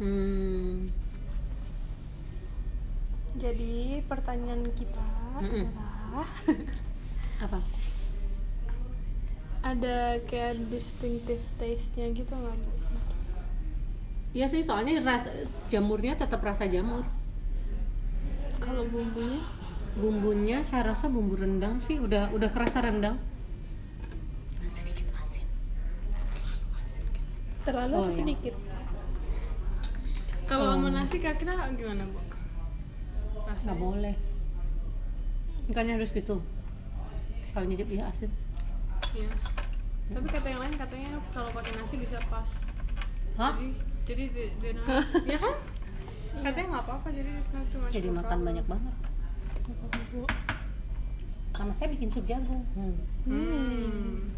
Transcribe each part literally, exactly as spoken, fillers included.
Hmm. Jadi pertanyaan kita Mm-mm. adalah Apa? ada kayak distinctive taste-nya gitu nggak Bu? Iya sih, soalnya rasa jamurnya tetap rasa jamur. Kalau bumbunya Bumbunya saya rasa bumbu rendang sih, udah udah kerasa rendang. Sedikit asin. terlalu Oh, atau iya. sedikit? Kalau Um, sama nasi kira-kira gimana Bu? Nggak Rasanya? boleh. Makanya harus gitu. Kalau nyicip ya asin. Iya. Tapi kata yang lain katanya kalau pakai nasi bisa pas. Hah? Jadi jadi di, di, ya kan? Katanya nggak apa-apa, jadi it's not too much Jadi of a makan problem. banyak banget. Sama saya bikin sup jagung. Hmm. Hmm.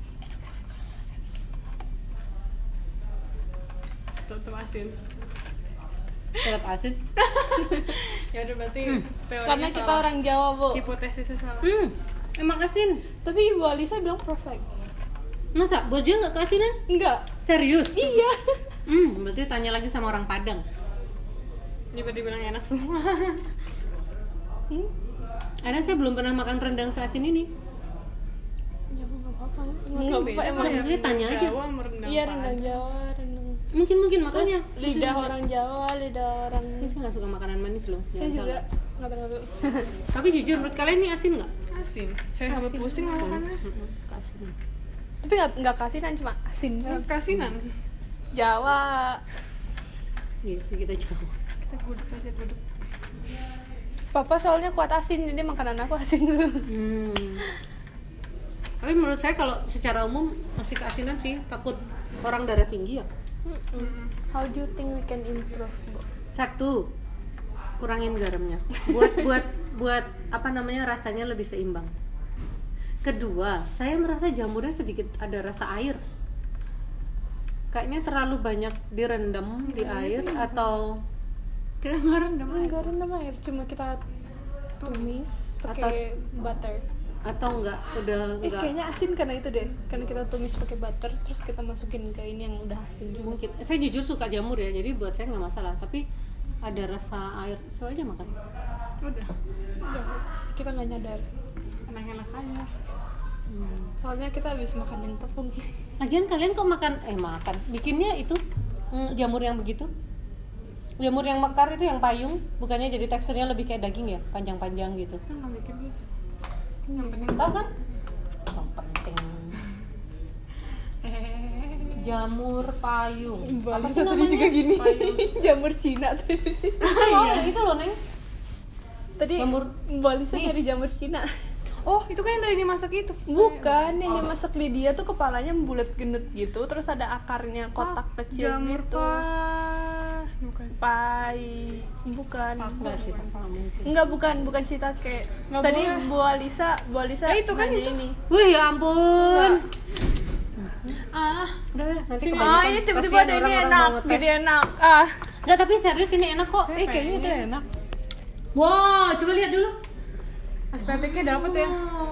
Tetap asin. Tetap asin. Ya udah berarti Hmm. teorinya Karena kita salah. orang Jawa, Bu. Hipotesisnya salah. Hmm. Emang asin. Tapi Ibu Alisa bilang perfect. Masa buat dia nggak keasinan? Enggak. Serius? Iya. Hmm. Berarti tanya lagi sama orang Padang. Dia dibilang enak semua. Hmm? Karena saya belum pernah makan rendang seasin ini. Ya nggak apa-apa. Nggak apa-apa, emang ya. Maksudnya tanya aja. Jawa merendang. Iya, rendang Jawa, rendang. Mungkin mungkin Terus makanya. lidah orang Jawa, lidah orang. Ini saya nggak suka makanan manis loh. Saya Jangan juga salah. nggak terlalu. Tapi jujur menurut kalian ini asin nggak? Asin. Saya sampai pusing makannya. Mm-mm, keasinan. Tapi nggak nggak kasinan, cuma asin. Kasinan. Jawa. Iya sih kita jauh. Kita gudeg aja gudeg. Papa soalnya kuat asin, jadi makanan aku asin tuh. Hmm. Tapi menurut saya kalau secara umum masih keasinan sih, takut orang darah tinggi ya. Mm-mm. How do you think we can improve, Bu? Satu, kurangin garamnya. Buat buat buat apa namanya rasanya lebih seimbang. Kedua, saya merasa jamurnya sedikit ada rasa air. Kayaknya terlalu banyak direndam di air atau Kita nggak rendam aja. Enggak rendam air, cuma kita tumis pakai butter. atau enggak udah Eh enggak kayaknya asin karena itu deh, karena kita tumis pakai butter, terus kita masukin ke ini yang udah asin juga. mungkin. Saya jujur suka jamur ya, jadi buat saya nggak masalah. Tapi ada rasa air, coba aja makan. Udah. Udah, kita nggak nyadar. Enak-enak aja. Hmm. Soalnya kita habis makan yang tepung. Lagian kalian kok makan eh makan bikinnya itu mm, jamur yang begitu? Jamur yang mekar itu yang payung, bukannya jadi teksturnya lebih kayak daging ya, panjang-panjang gitu. Kita nggak bikin gitu. Yang penting Tahu kan? Yang penting eh jamur payung. Apa Apa sih namanya? juga gini. Payung. Jamur Cina tadi. Oh, gitu loh, Neng. Tadi Jamur- Mbak Lisa Nih. nyari jamur Cina. Oh, itu kan yang tadi dimasak itu. Bukan, yang dimasak Lydia tuh kepalanya bulat gendut gitu, terus ada akarnya kotak kecil Jamur gitu. pah. Bukan. Pai, bukan. Enggak sih, tak mungkin. Enggak, bukan, bukan shiitake. Nggak Tadi boleh. Bu Alisa, Bu Alisa Eh, itu kan nanya itu. ini. Wih, ya ampun. Ah, Udah, udah, nanti Sini. kebanyakan. Ah, ini tiba-tiba Kasihan ada ini orang-orang enak, mau ngetes. jadi enak. Ah, Enggak, tapi serius ini enak kok. eh kayaknya itu enak. Wow, coba lihat dulu. estetiknya dapet ya. Wow.